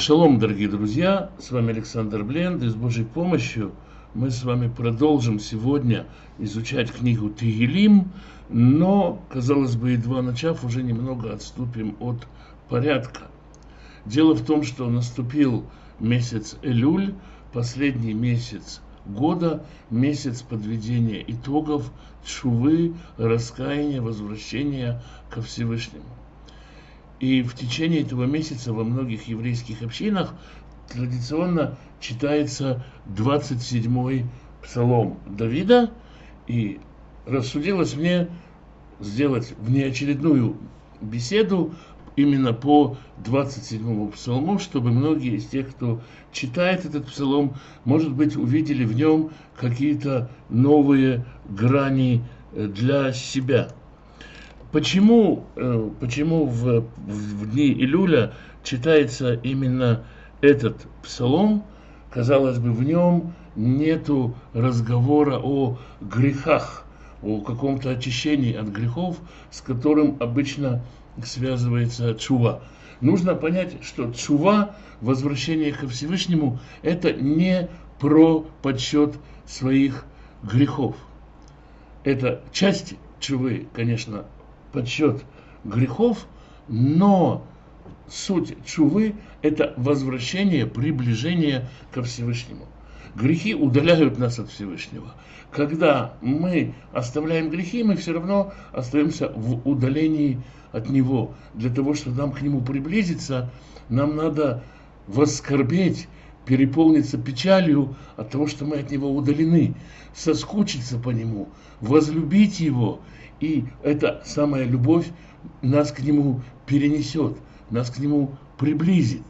Шалом, дорогие друзья, с вами Александр Бленд, и с Божьей помощью мы с вами продолжим сегодня изучать книгу Тегилим, но, казалось бы, едва начав, уже немного отступим от порядка. Дело в том, что наступил месяц Элюль, последний месяц года, месяц подведения итогов, тшувы, раскаяния, возвращения ко Всевышнему. И в течение этого месяца во многих еврейских общинах традиционно читается 27-й псалом Давида. И рассудилось мне сделать внеочередную беседу именно по 27-му псалму, чтобы многие из тех, кто читает этот псалом, может быть, увидели в нем какие-то новые грани для себя. Почему в дни Илюля читается именно этот псалом? Казалось бы, в нем нету разговора о грехах, о каком-то очищении от грехов, с которым обычно связывается тшува. Нужно понять, что тшува, возвращение ко Всевышнему, это не про подсчет своих грехов. Это часть тшувы, конечно, подсчет грехов, но суть тшувы – это возвращение, приближение ко Всевышнему. Грехи удаляют нас от Всевышнего. Когда мы оставляем грехи, мы все равно остаемся в удалении от Него. Для того, чтобы нам к Нему приблизиться, нам надо воскорбеть, переполниться печалью от того, что мы от Него удалены, соскучиться по Нему, возлюбить Его. И эта самая любовь нас к Нему перенесет, нас к Нему приблизит.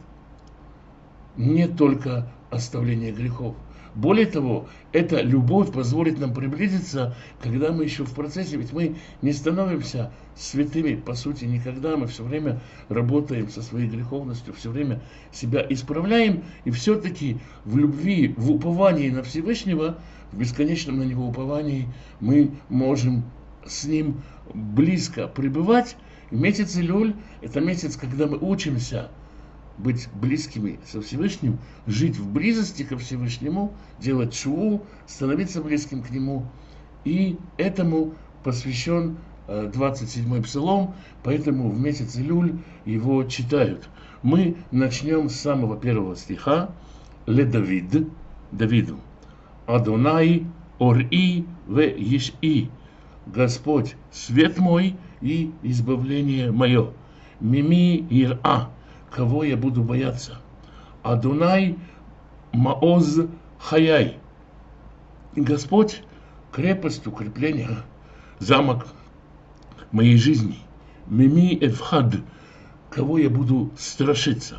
Не только оставление грехов. Более того, эта любовь позволит нам приблизиться, когда мы еще в процессе, ведь мы не становимся святыми, по сути, никогда. Мы все время работаем со своей греховностью, все время себя исправляем, и все-таки в любви, в уповании на Всевышнего, в бесконечном на Него уповании, мы можем с Ним близко пребывать. Месяц Илюль – это месяц, когда мы учимся быть близкими со Всевышним, жить в близости ко Всевышнему, делать шуву, становиться близким к Нему. И этому посвящен 27-й псалом, поэтому в месяц Илюль его читают. Мы начнем с самого первого стиха. Ле Давид, Давиду. Адонай ор-и ве еш-и. Господь, свет мой и избавление мое. Мими ир-а. Кого я буду бояться? Адонай маоз хаяй. Господь, крепость, укрепление, замок моей жизни. Мими эвхад. Кого я буду страшиться?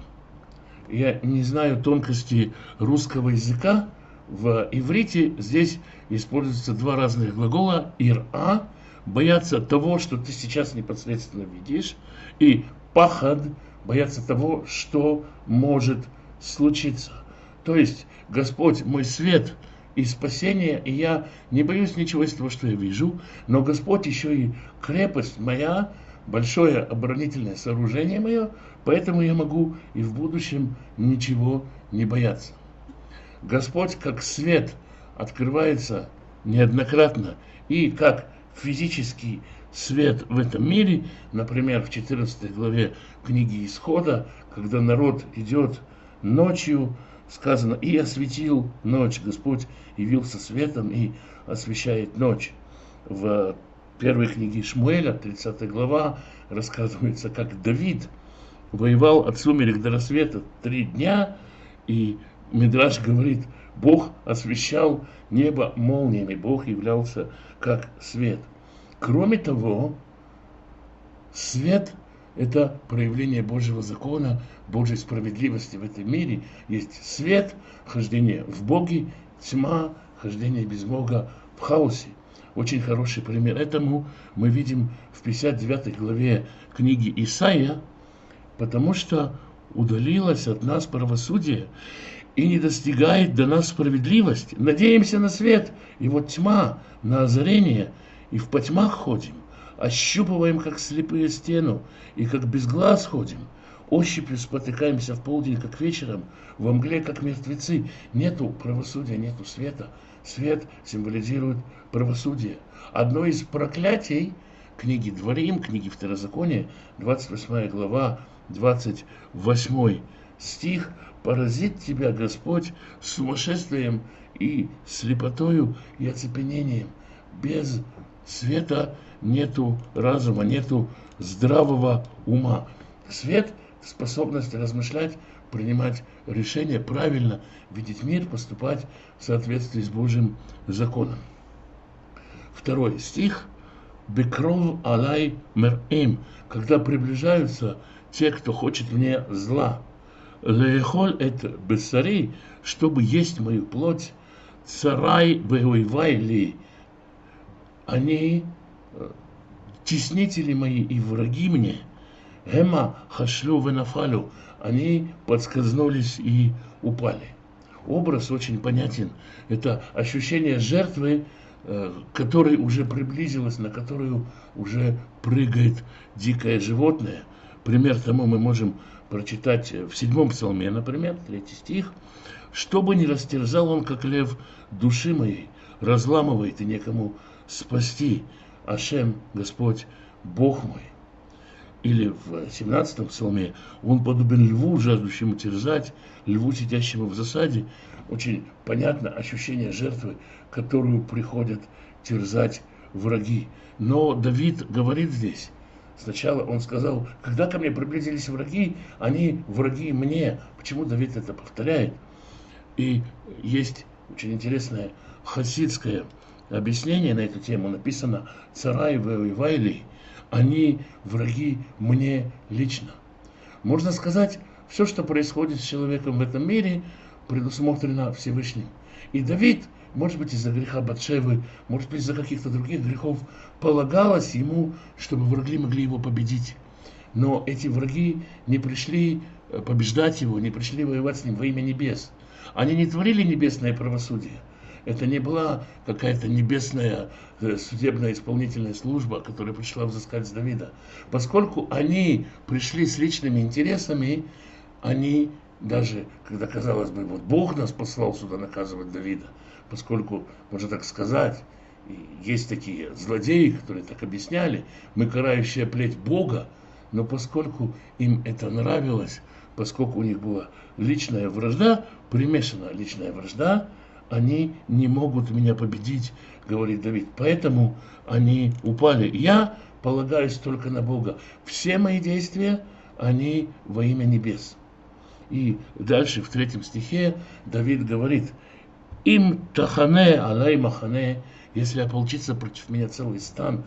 Я не знаю тонкости русского языка. В иврите здесь используются два разных глагола. Ир-а, бояться того, что ты сейчас непосредственно видишь, и пахад, бояться того, что может случиться. То есть Господь мой свет и спасение, и я не боюсь ничего из того, что я вижу, но Господь еще и крепость моя, большое оборонительное сооружение мое, поэтому я могу и в будущем ничего не бояться. Господь как свет открывается неоднократно, и как физический свет в этом мире, например, в 14 главе книги Исхода, когда народ идет ночью, сказано, и осветил ночь, Господь явился светом и освещает ночь. В первой книге Шмуэля, 30 глава, рассказывается, как Давид воевал от сумерек до рассвета 3 дня, и Мидраш говорит, Бог освещал небо молниями, Бог являлся как свет. Кроме того, свет – это проявление Божьего закона, Божьей справедливости в этом мире. Есть свет, хождение в Боге, тьма, хождение без Бога в хаосе. Очень хороший пример этому мы видим в 59 главе книги Исаия, потому что удалилось от нас правосудие, и не достигает до нас справедливость. Надеемся на свет, и вот тьма, на озарение, и в потьмах ходим, ощупываем, как слепые, стену, и как без глаз ходим. ощупью спотыкаемся в полдень, как вечером, во мгле, как мертвецы. Нету правосудия, нету света. Свет символизирует правосудие. Одно из проклятий книги Дворим, книги Второзакония, 28 глава, 28 стих: «Поразит тебя Господь сумасшествием и слепотою и оцепенением». Без света нету разума, нету здравого ума. Свет – способность размышлять, принимать решения, правильно видеть мир, поступать в соответствии с Божьим законом. Второй стих. «Бекров алай мер'им», когда приближаются те, кто хочет мне зла. «Леехоль эт бессари», чтобы есть мою плоть. «Царай веойвай ли», они теснители мои и враги мне. «Гема хашлю венафалю», они подскользнулись и упали. Образ очень понятен. Это ощущение жертвы, которой уже приблизилась, на которую уже прыгает дикое животное. Пример тому мы можем прочитать в 7 псалме, например, 3 стих. «Чтобы не растерзал он, как лев, души моей, разламывает и некому спасти. Ашем, Господь, Бог мой». Или в 17 псалме: «Он подобен льву, жаждущему терзать, льву, сидящему в засаде». Очень понятно ощущение жертвы, которую приходят терзать враги. Но Давид говорит здесь, сначала он сказал: когда ко мне приблизились враги, они враги мне. Почему Давид это повторяет? И есть очень интересное хасидское объяснение на эту тему. Написано: «Царай веойвайли», они враги мне лично. Можно сказать, все, что происходит с человеком в этом мире, предусмотрено Всевышним. И Давид, может быть, из-за греха Батшевы, может быть, из-за каких-то других грехов, полагалось ему, чтобы враги могли его победить. Но эти враги не пришли побеждать его, не пришли воевать с ним во имя небес. Они не творили небесное правосудие. Это не была какая-то небесная судебная исполнительная служба, которая пришла взыскать с Давида. Поскольку они пришли с личными интересами, они, даже когда, казалось бы, вот Бог нас послал сюда наказывать Давида, поскольку, можно так сказать, есть такие злодеи, которые так объясняли: мы карающая плеть Бога, но поскольку им это нравилось, поскольку у них была личная вражда, примешана личная вражда, они не могут меня победить, говорит Давид. Поэтому они упали. Я полагаюсь только на Бога. Все мои действия, они во имя небес. И дальше в 3 стихе Давид говорит: «Им тахане алай махане», если ополчится против меня целый стан,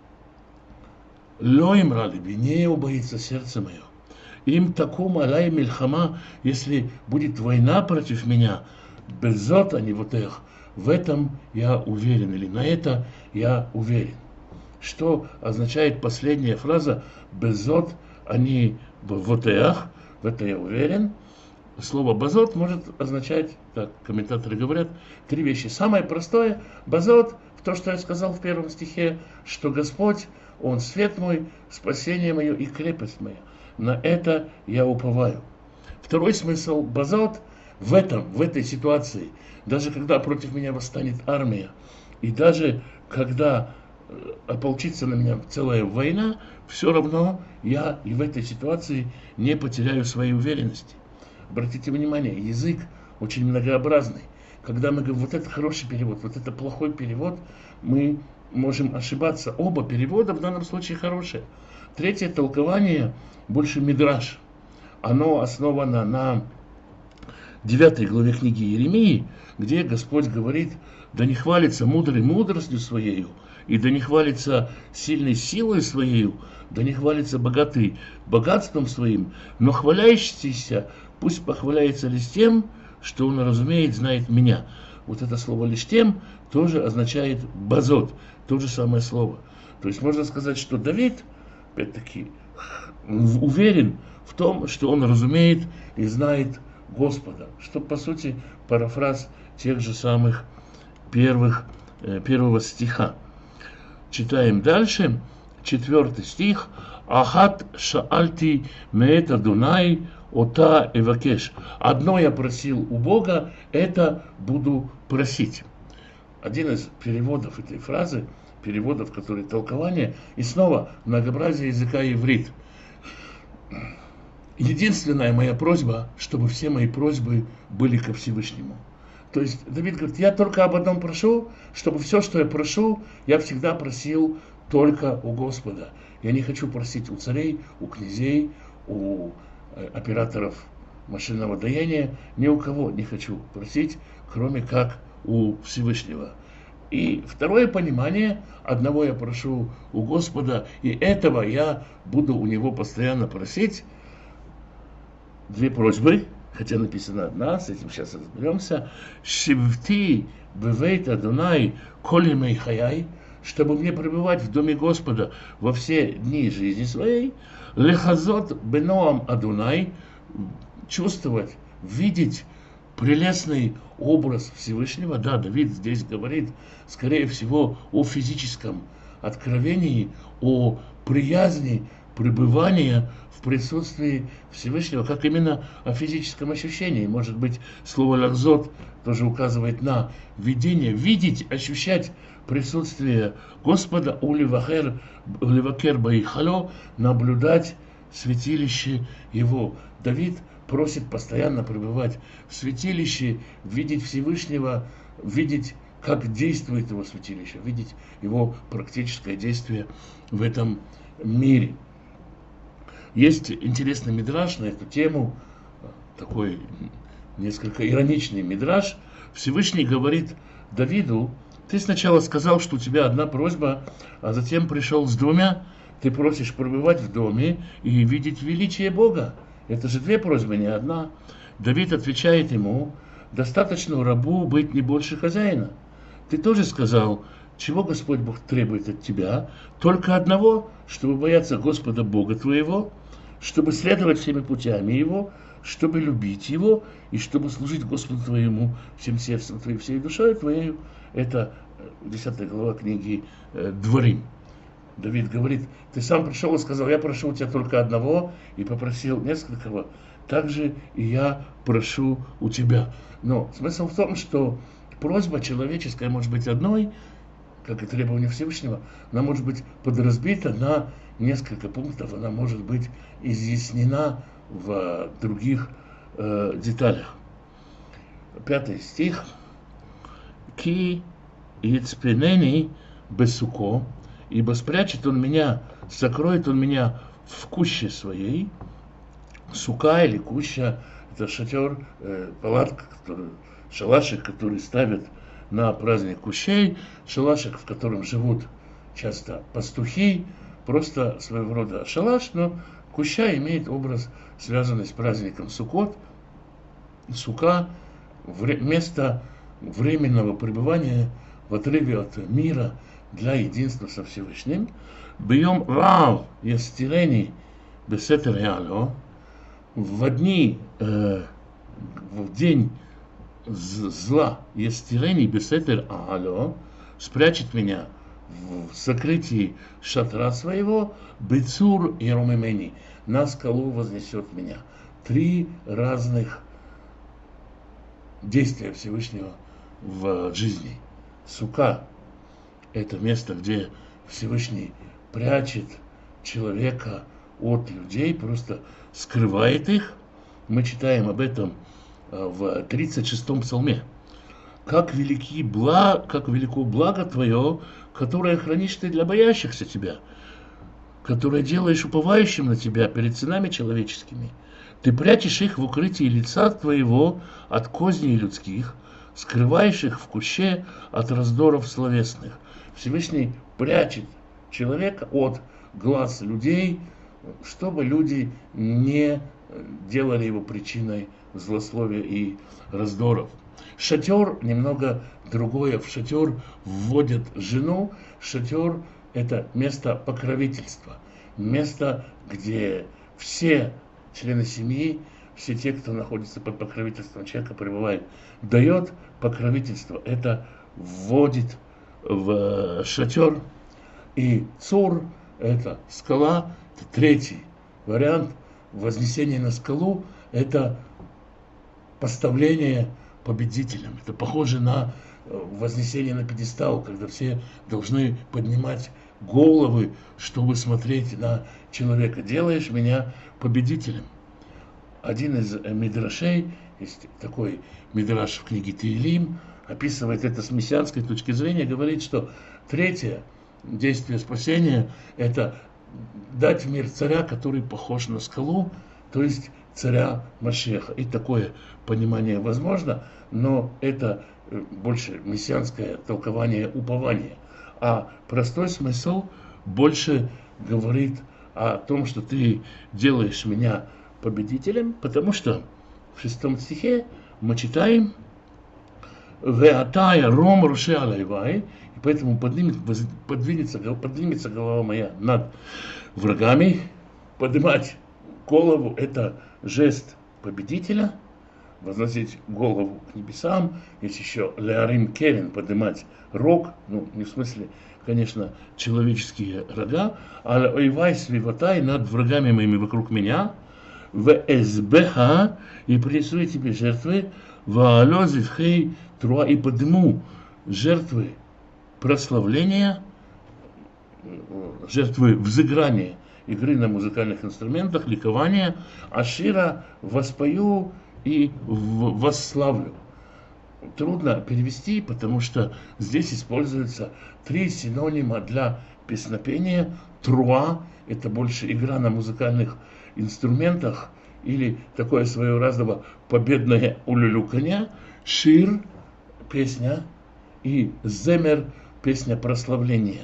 лоим ралиби, не убоится сердце мое. Им таком алай мильхама, если будет война против меня, беззот они вот их, в этом я уверен, или на это я уверен. Что означает последняя фраза беззот они вотеах, в это я уверен? Слово базот может означать, так комментаторы говорят, 3 вещи. Самое простое, базот, в то, что я сказал в 1 стихе, что Господь, Он свет мой, спасение мое и крепость моя. На это я уповаю. Второй смысл базот в этой ситуации, даже когда против меня восстанет армия, и даже когда ополчится на меня целая война, все равно я и в этой ситуации не потеряю своей уверенности. Обратите внимание, язык очень многообразный. Когда мы говорим, вот это хороший перевод, вот это плохой перевод, мы можем ошибаться. Оба перевода в данном случае хорошие. Третье толкование больше мидраш. Оно основано на 9 главе книги Иеремии, где Господь говорит: да не хвалится мудрый мудростью своею, и да не хвалится сильной силой своею, да не хвалится богатый богатством своим, но хвалящийся пусть похваляется лишь тем, что он разумеет, знает меня. Вот это слово лишь тем тоже означает базот, то же самое слово. То есть можно сказать, что Давид, опять-таки, уверен в том, что он разумеет и знает Господа, что по сути парафраз тех же самых первого стиха. Читаем дальше, 4 стих. Ахат шаальти меэт Адунай ота эвакеш. Одно я просил у Бога, это буду просить. Один из переводов этой фразы, переводов, которые толкование, и снова многообразие языка иврит. Единственная моя просьба, чтобы все мои просьбы были ко Всевышнему. То есть Давид говорит, я только об одном прошу, чтобы все, что я прошу, я всегда просил только у Господа. Я не хочу просить у царей, у князей, у операторов машинного доения, ни у кого не хочу просить, кроме как у Всевышнего. И второе понимание, одного я прошу у Господа, и этого я буду у Него постоянно просить. Две просьбы, хотя написано одна, с этим сейчас разберемся. Шивти бевейт Адунай коли мей хаяй, чтобы мне пребывать в доме Господа во все дни жизни своей. Лехазот беноам Адунай, чувствовать, видеть прелестный образ Всевышнего. Да, Давид здесь говорит, скорее всего, о физическом откровении, о приязни пребывания в присутствии Всевышнего, как именно о физическом ощущении. Может быть, слово «лахзот» тоже указывает на видение, видеть, ощущать присутствие Господа, уливакер баихало, наблюдать святилище Его. Давид просит постоянно пребывать в святилище, видеть Всевышнего, видеть, как действует Его святилище, видеть Его практическое действие в этом мире. Есть интересный мидраш на эту тему, такой несколько ироничный мидраш. Всевышний говорит Давиду, ты сначала сказал, что у тебя одна просьба, а затем пришел с двумя. Ты просишь пребывать в доме и видеть величие Бога. Это же две просьбы, не одна. Давид отвечает ему, достаточно рабу быть не больше хозяина. Ты тоже сказал, чего Господь Бог требует от тебя? Только одного, чтобы бояться Господа Бога твоего, чтобы следовать всеми путями Его, чтобы любить Его и чтобы служить Господу твоему всем сердцем твоим, всей душой твоей. Это 10 глава книги Дворим. Давид говорит, ты сам пришел и сказал, я прошу у тебя только одного, и попросил несколького, так же и я прошу у тебя. Но смысл в том, что просьба человеческая может быть одной, как и требование Всевышнего, она может быть подразбита на несколько пунктов, она может быть изъяснена в других деталях. 5 стих. Ки ицпенени бесуко, ибо спрячет он меня, сокроет он меня в куще своей. Сука или куща – это шатер, палатка, шалашик, который ставят на праздник кущей, шалашик, в котором живут часто пастухи, просто своего рода шалаш, но куща имеет образ, связанный с праздником Суккот. Сука – место временного пребывания в отрыве от мира для единства со Всевышним. Бьем рав ястирени бесетер яло, в день зла ястирени бесетер ало, спрячет меня в сокрытии шатра своего, бецур и ромемени, на скалу вознесет меня. 3 разных действия Всевышнего в жизни. Сука – это место, где Всевышний прячет человека от людей, просто скрывает их. Мы читаем об этом в 36-м псалме. Как велико благо Твое, которое хранишь Ты для боящихся Тебя, которое делаешь уповающим на Тебя перед сынами человеческими. Ты прячешь их в укрытии лица Твоего от козней людских, скрываешь их в куще от раздоров словесных. Всевышний прячет человека от глаз людей, чтобы люди не делали его причиной злословия и раздоров. Шатер немного другое. В шатер вводят жену. Шатер – это место покровительства. Место, где все члены семьи, все те, кто находится под покровительством человека, пребывает, дает покровительство. Это вводит в шатер. И цур – это скала, Это третий вариант вознесения на скалу. Это поставление победителем. Это похоже на вознесение на пьедестал, когда все должны поднимать головы, чтобы смотреть на человека. Делаешь меня победителем. Один из мидрашей, есть такой мидраш в книге Теилим, описывает это с мессианской точки зрения, говорит, что третье действие спасения – это дать в мир царя, который похож на скалу, то есть царя Машеха. И такое понимание возможно, но это больше мессианское толкование упования. А простой смысл больше говорит о том, что ты делаешь меня победителем, потому что в 6 стихе мы читаем «Веатая ром руше алайвай», и поэтому поднимется голова моя над врагами. Поднимать голову – это жест победителя, возносить голову к небесам. Есть еще леарим керен, поднимать рог, ну не в смысле, конечно, человеческие рога, а ойвай свиватай, над врагами моими вокруг меня, в эсбеха, и принесу тебе жертвы, в алозивхей труа, и подниму жертвы прославления, жертвы взыграния, игры на музыкальных инструментах, ликования, ашира воспою и восславлю. Трудно перевести, потому что здесь используются 3 синонима для песнопения. Труа – это больше игра на музыкальных инструментах или такое своеобразного победное улюлюканье. Шир – песня, и земер – песня прославления.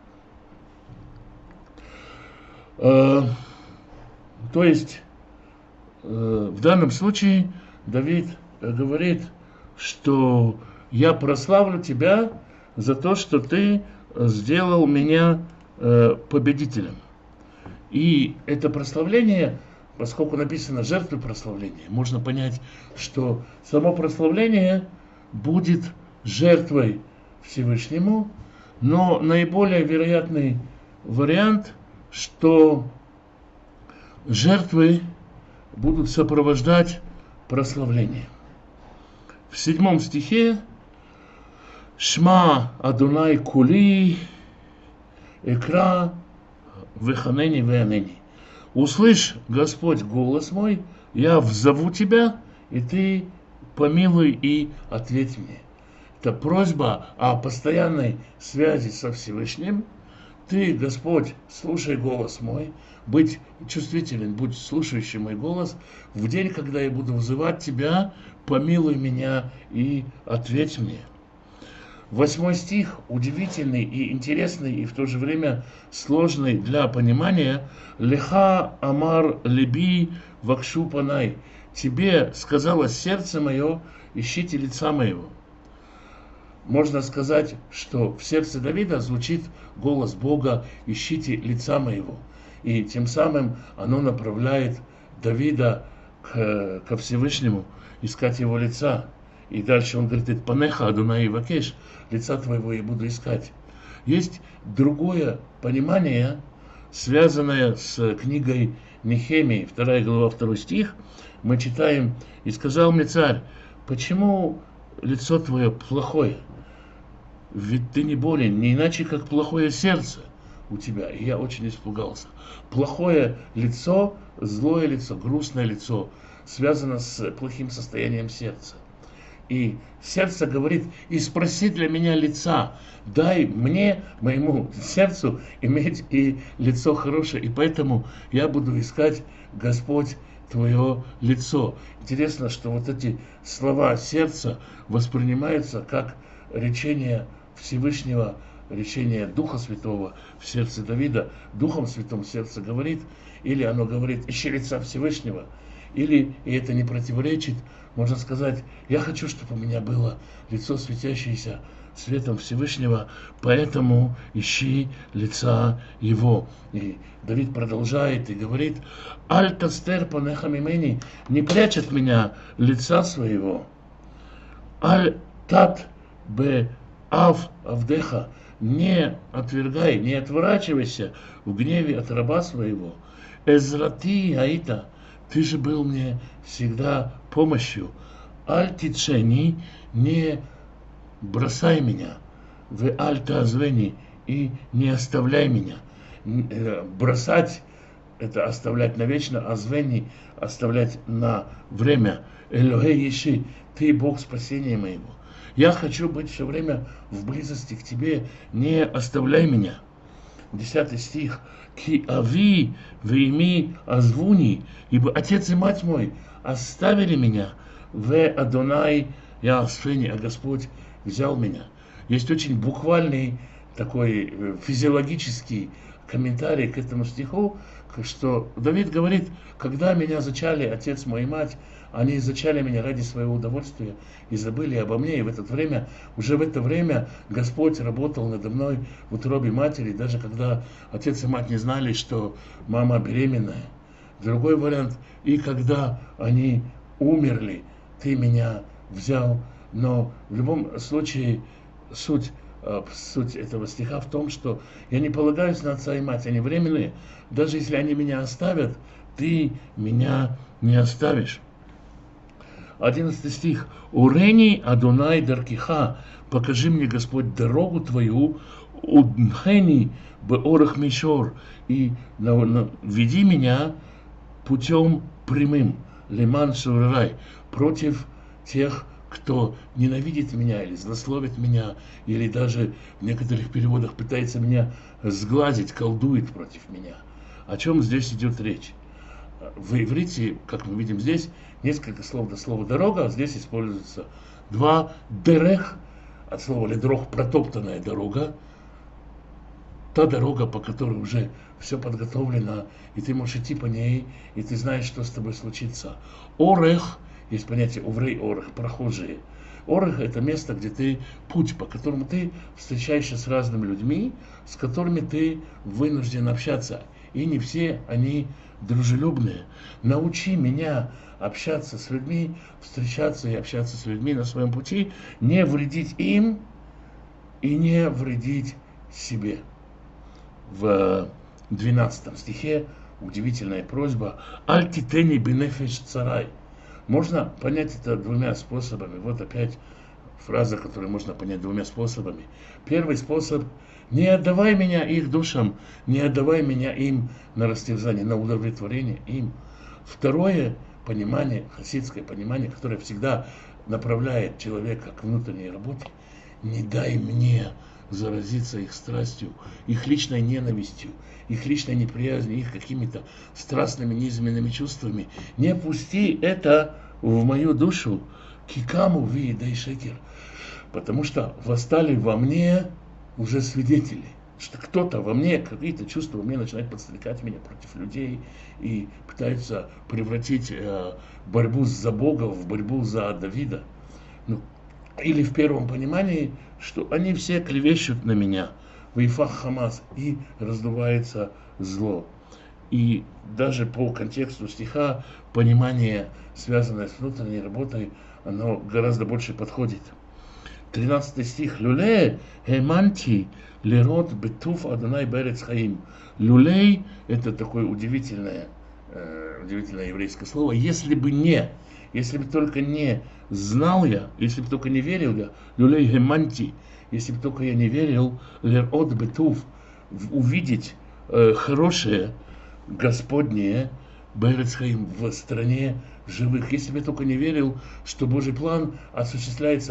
То есть в данном случае Давид говорит, что я прославлю тебя за то, что ты сделал меня победителем. И это прославление, поскольку написано жертвы прославления, можно понять, что само прославление будет жертвой Всевышнему, но наиболее вероятный вариант, что жертвы будут сопровождать прославление. В 7 стихе «Шма Адонай кули экра веханени веанени». «Услышь, Господь, голос мой, я взову тебя, и ты помилуй и ответь мне». Это просьба о постоянной связи со Всевышним. Ты, Господь, слушай голос мой, быть чувствителен, будь слушающим мой голос. В день, когда я буду вызывать тебя, помилуй меня и ответь мне. 8 стих удивительный и интересный, и в то же время сложный для понимания. «Леха амар леби вакшу панай». «Тебе сказала сердце мое, ищите лица моего». Можно сказать, что в сердце Давида звучит голос Бога «Ищите лица моего». И тем самым оно направляет Давида ко Всевышнему, искать его лица. И дальше он говорит: «Панеха Адонай вакеш», лица твоего я буду искать. Есть другое понимание, связанное с книгой Нехемии, 2 глава, 2 стих. Мы читаем: «И сказал мне царь, почему лицо твое плохое? Ведь ты не болен, не иначе, как плохое сердце у тебя». И я очень испугался. Плохое лицо, злое лицо, грустное лицо связано с плохим состоянием сердца. И сердце говорит: «И спроси для меня лица, дай мне, моему сердцу, иметь и лицо хорошее, и поэтому я буду искать, Господь, твое лицо». Интересно, что вот эти слова сердца воспринимаются как речение Всевышнего, речение Духа Святого в сердце Давида. Духом Святым сердце говорит, или оно говорит: «Ищи лица Всевышнего», или, и это не противоречит, можно сказать: «Я хочу, чтобы у меня было лицо, светящееся светом Всевышнего, поэтому ищи лица Его». И Давид продолжает и говорит: «Аль тастер панеха мимени», не прячь от меня лица своего. «Аль тат бе ав авдеха», не отвергай, не отворачивайся в гневе от раба своего. Эзрати Аита, ты же был мне всегда помощью. Альтичени, не бросай меня. В альтазвени, и не оставляй меня. Бросать — это оставлять навечно, а звени — оставлять на время. Элохей Иши, ты Бог спасения моего. Я хочу быть все время в близости к тебе, не оставляй меня. 10 стих. Ки ави вейми азвуни, ибо отец и мать мой оставили меня. В Адонай я асфени, а Господь взял меня. Есть очень буквальный такой физиологический комментарий к этому стиху, что Давид говорит: когда меня зачали отец мой и мать, они зачали меня ради своего удовольствия и забыли обо мне. И уже в это время Господь работал надо мной в утробе матери, даже когда отец и мать не знали, что мама беременная. Другой вариант: и когда они умерли, ты меня взял. Но в любом случае суть этого стиха в том, что я не полагаюсь на отца и мать, они временные. Даже если они меня оставят, ты меня не оставишь. 11 стих. Урени Адонай Даркиха, покажи мне, Господь, дорогу твою, удхени беорах мишор, и веди меня путем прямым, леман шурай, против тех, кто ненавидит меня или злословит меня, или даже в некоторых переводах пытается меня сглазить, колдует против меня. О чем здесь идет речь? В иврите, как мы видим здесь, несколько слов до слова «дорога», а здесь используются два «дерех», от слова «ледрох» — протоптанная дорога, та дорога, по которой уже все подготовлено, и ты можешь идти по ней, и ты знаешь, что с тобой случится. Орех, есть понятие уврей орех, прохожие. Орех — это место, где ты, путь, по которому ты встречаешься с разными людьми, с которыми ты вынужден общаться. И не все они дружелюбные. Научи меня общаться с людьми, встречаться и общаться с людьми на своем пути, не вредить им и не вредить себе. В 12 стихе удивительная просьба: «Альтитени бенефеш царай». Можно понять это двумя способами. Вот опять фраза, которую можно понять двумя способами. Первый способ: не отдавай меня их душам, не отдавай меня им на растерзание, на удовлетворение им. Второе понимание, хасидское понимание, которое всегда направляет человека к внутренней работе: не дай мне заразиться их страстью, их личной ненавистью, их личной неприязнью, их какими-то страстными низменными чувствами. Не пусти это в мою душу, кикаму ви дай шекер, потому что восстали во мне уже свидетели, что кто-то во мне, какие-то чувства во мне начинают подстрекать меня против людей и пытаются превратить борьбу за Бога в борьбу за Давида. Или в первом понимании, что они все клевещут на меня, вейфах Хамас, и раздувается зло. И даже по контексту стиха понимание, связанное с внутренней работой, оно гораздо больше подходит. 13 стих. Люлей хеманти лерот бетуф Адонай берец хаим. Люлей — это такое удивительное еврейское слово. Если бы только не знал я, если бы только не верил я, люлей геманти, если бы только я не верил, лерот бетуф, увидеть хорошее, Господнее, берец хаим, в стране живых. Если бы я только не верил, что Божий план осуществляется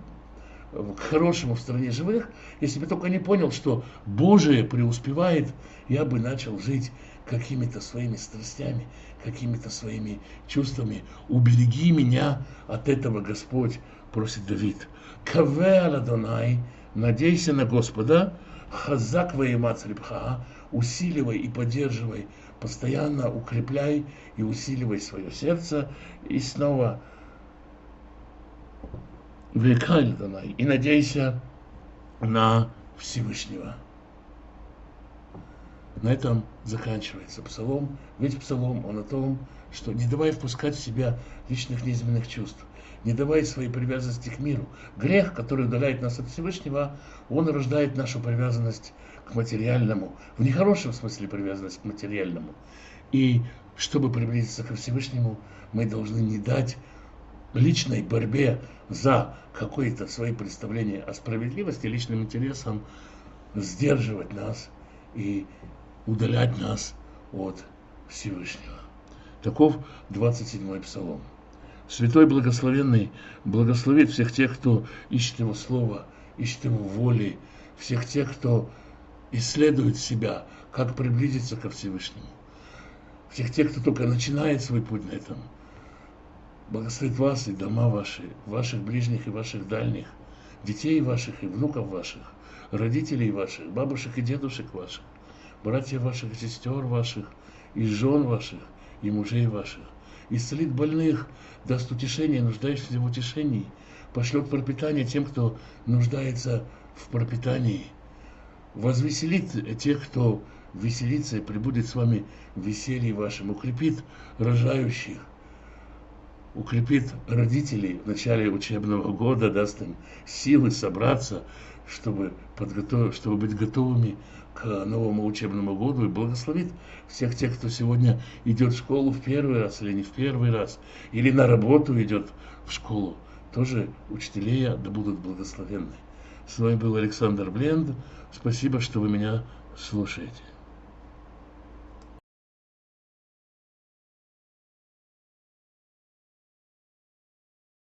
к хорошему в стране живых, если бы только не понял, что Божие преуспевает, я бы начал жить какими-то своими страстями, какими-то своими чувствами. Убереги меня от этого, Господь, просит Давид. Каве аладонай, надейся на Господа, хазак ваимац рибха, усиливай и поддерживай, постоянно укрепляй и усиливай свое сердце. И снова и надейся на Всевышнего. На этом заканчивается псалом. Ведь псалом, он о том, что не давай впускать в себя личных низменных чувств, не давай своей привязанности к миру. Грех, который удаляет нас от Всевышнего, он рождает нашу привязанность к материальному, в нехорошем смысле привязанность к материальному. И чтобы приблизиться ко Всевышнему, мы должны не дать личной борьбе за какое-то свои представления о справедливости, личным интересам сдерживать нас и удалять нас от Всевышнего. Таков 27-й псалом. Святой Благословенный благословит всех тех, кто ищет Его Слова, ищет Его воли, всех тех, кто исследует себя, как приблизиться ко Всевышнему, всех тех, кто только начинает свой путь на этом. Благословит вас и дома ваши, ваших ближних и ваших дальних, детей ваших и внуков ваших, родителей ваших, бабушек и дедушек ваших, братьев ваших и сестер ваших, и жен ваших, и мужей ваших. Исцелит больных, даст утешение нуждающимся в утешении, пошлет пропитание тем, кто нуждается в пропитании, возвеселит тех, кто веселится и пребудет с вами в веселье вашем, укрепит рожающих, укрепит родителей в начале учебного года, даст им силы собраться, чтобы быть готовыми к новому учебному году, и благословит всех тех, кто сегодня идет в школу в первый раз или не в первый раз, или на работу идет в школу. Тоже учителя да будут благословенны. С вами был Александр Бленд. Спасибо, что вы меня слушаете.